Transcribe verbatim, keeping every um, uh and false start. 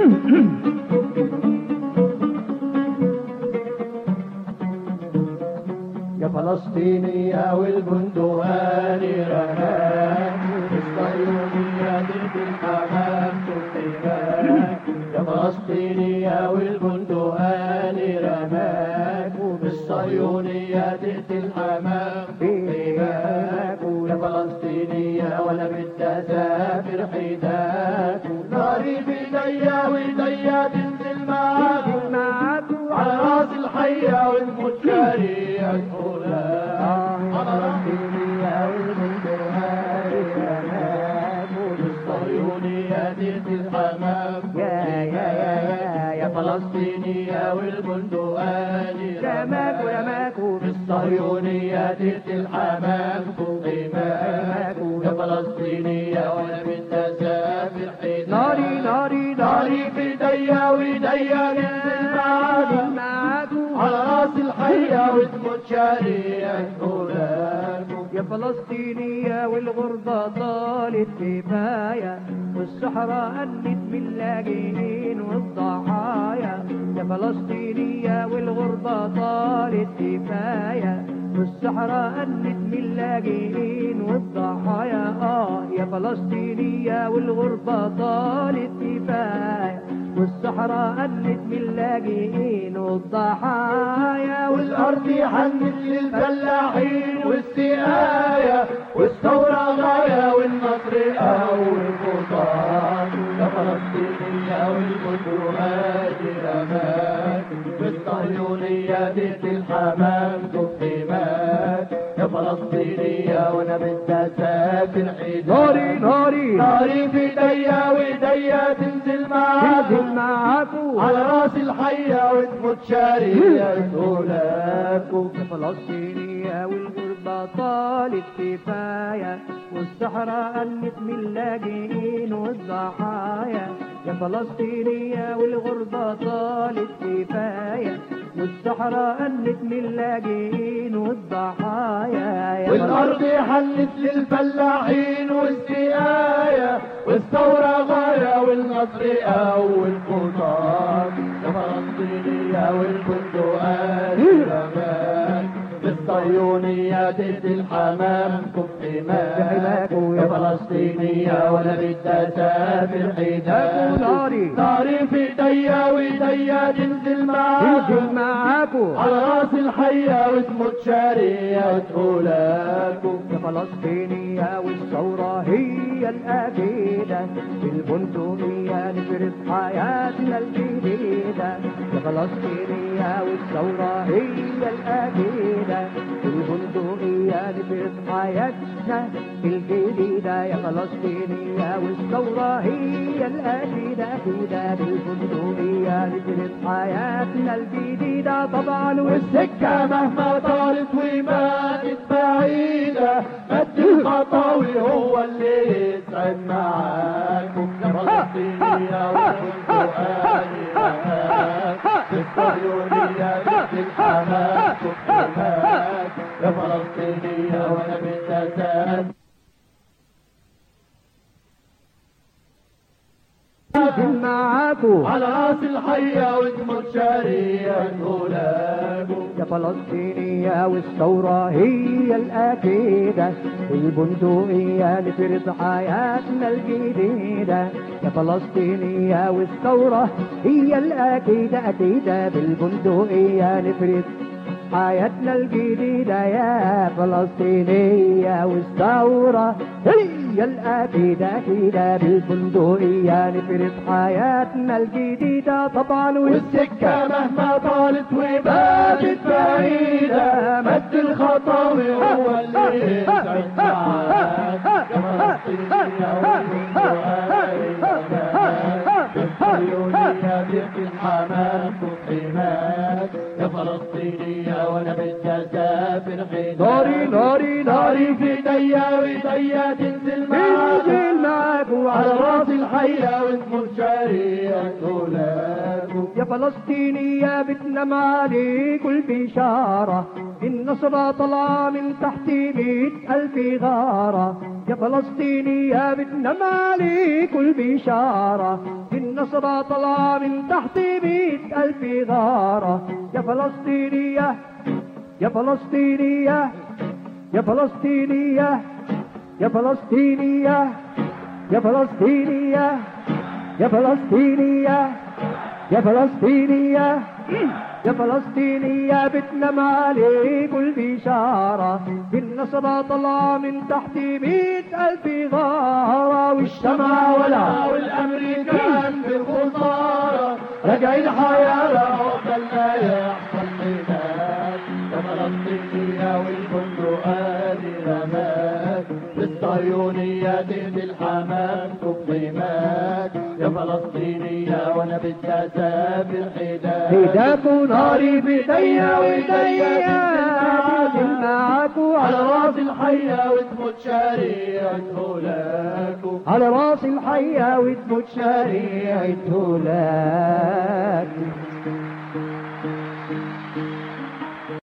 يا فلسطينية والبندقاني رماك الصهيونية ضد الحمام تقتلك. يا فلسطينية والبندقاني رماك بالصهيونية ضد الحمام تقتلك. يا فلسطينية وانا بدي اسافر حداك ناري بايديا وايديا تنزل معاك على راس الحية وتموت شريع الأولاد. على فلسطينية والبندقاني رماك بالصهيونية ضد الحمام. يا يا يا يا فلسطينية والبندقاني رماك ورماك بالصهيونية ضد الحمام قيماك. يا فلسطينية وانا بدي اسافر حداك ناري ناري ناري في ايديا وايديا تنزل معاك على راس الحية وتموت شريع أولاك. يا فلسطينية والغربة طالت كفاية والصحراء قلت من اللاجئين والضحايا. يا فلسطينية والغربة طالت كفاية والصحراء قلت من اللاجئين والضحايا. اه يا فلسطينية والغربة طالت كفاية والصحراء قلت من اللاجئين والضحايا. والأرض حنت للفلاحين والسقاية والثورة غاية والنصر أول قطار. يا فلسطينية والبندقاني رماك بالصهيونية ضد الحمام تقيماك. يا فلسطينية وانا بدي اسافر حداك ناري ناري ناري في ايديا وايديا تنزل معاك معاكو على راس الحية وتموت شريع أولاك. يا فلسطينية والغربة طالت كفاية والصحراء قلت من اللاجئين والضحايا. يا فلسطينية والغربة طالت كفاية والصحراء قلت من اللاجئين والضحايا. والأرض حلت للفلاحين والسقاية والثورة غاية والنصر أول قطار. يا فلسطينية والبندقاني رماك بالصهيونية ضد الحمام كفحماك. يا فلسطينية وانا بدي اسافر حداك ناري ناري في ايديا وايديا تنزل معاك معاكو على راس الحية وتموت شريعة أولاك. يا فلسطينية والثورة هي الأكيدة بالبندقية نفرض حياتنا الجديدة. يا فلسطينية والثورة هي الأكيدة بالبندقية نفرض حياتنا الجديدة. يا فلسطينية والثورة هي الأكيدة أكيدة بالبندقية نفرض حياتنا الجديدة. طبعا والسكة مهما طالت وماتت بعيدة مد الخطاوي هو اللي يسعد معاكم. يا فلسطينية والبندقاني رماك بالصهيونية ضد الحمام تقتلك. يا فلسطينية وانا بدي اسافر معاكو على راس الحية وتموت شريعة أولاك. يا فلسطينية والثورة هي الأكيدة بالبندقية نفرض حياتنا الجديدة. يا فلسطينية والثورة هي الأكيدة أكيدة بالبندقية نفرض حياتنا الجديدة. يا فلسطينية والثورة هي الأكيدة أكيدة بالبندقية نفرض حياتنا الجديدة. طبعا والسكة مهما طالت وباتت بعيدة مد الخطاوي هو اللي يسعد معاك. يا فلسطينية والبندقاني رماك بالصهيونية ضد الحمام تقيماك. يا فلسطينية وانا بدي اسافر حداك ناري ناري ناري في ايديا وايديا تنزل معاك على راس الحية وتموت شريعة أولاك. يا فلسطينية بتنام عليك البشارة النصرة طلع من تحت مئة ألف غارة. يا فلسطينية بتنام عليك البشارة بالنصرة طلع من تحت مئة ألف غارة. يا فلسطينية يا فلسطينية يا فلسطينية يا فلسطينية يا فلسطينية يا فلسطينية يا فلسطينية يا فلسطينية بتنام عليك البشارة. بالنصرة طلع من تحت مئة ألف غارة. والشمع ولع والامريكان بالخسارة رجع الحياة عقبالنا يحصل هناك. يا فلسطينية والبندقات رماك بالصهيونية تقتل حماك تفهمك. يا فلسطينية وانا بدي اسافر حداك. هداك ناري بيديا ويديا تنزل معاكو على راس الحية وتموت شريعته لك. على راس الحية وتموت شريعته لك.